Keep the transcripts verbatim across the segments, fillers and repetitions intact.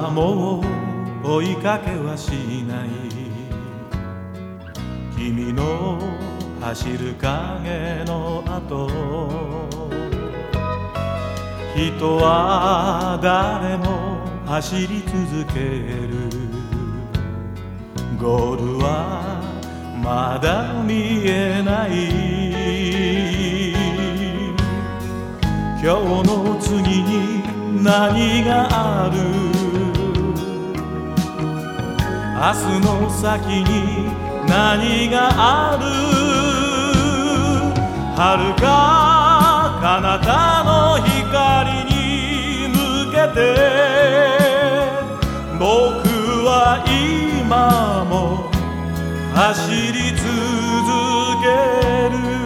はもう追いかけはしない。君の走る影の後、人は誰も走り続ける。ゴールはまだ見えない。今日の次に何がある。明日の先に何がある。遥か彼方の光に向けて、僕は今も走り続ける。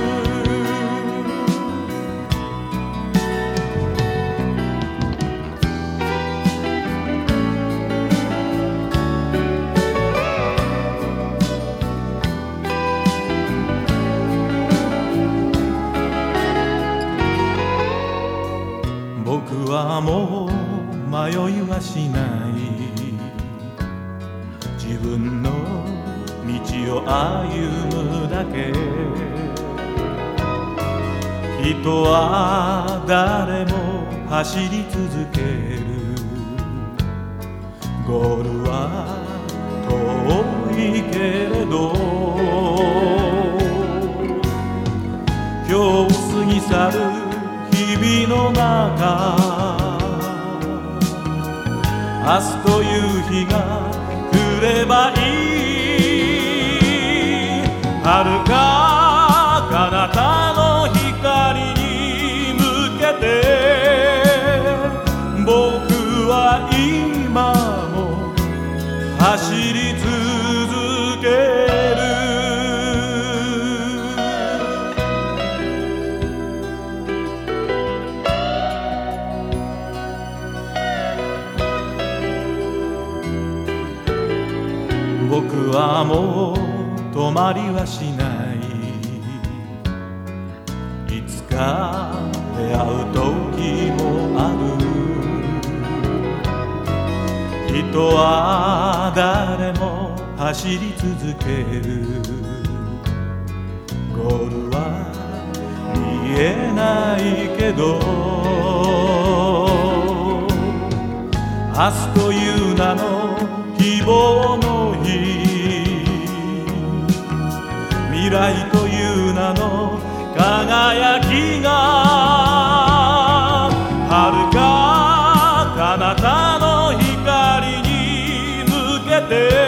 僕はもう迷いはしない。自分の道を歩むだけ。人は誰も走り続ける。ゴールは遠いけれど、今日過ぎ去る日々の中、明日という日が来ればいい。遥か彼方の光に向けて、僕は今も走り続ける。僕はもう止まりはしない。いつか出会う時もある。人は誰も走り続ける。ゴールは見えないけど、明日という名の希望の日、未来という名の輝きが、遥か彼方の光に向けて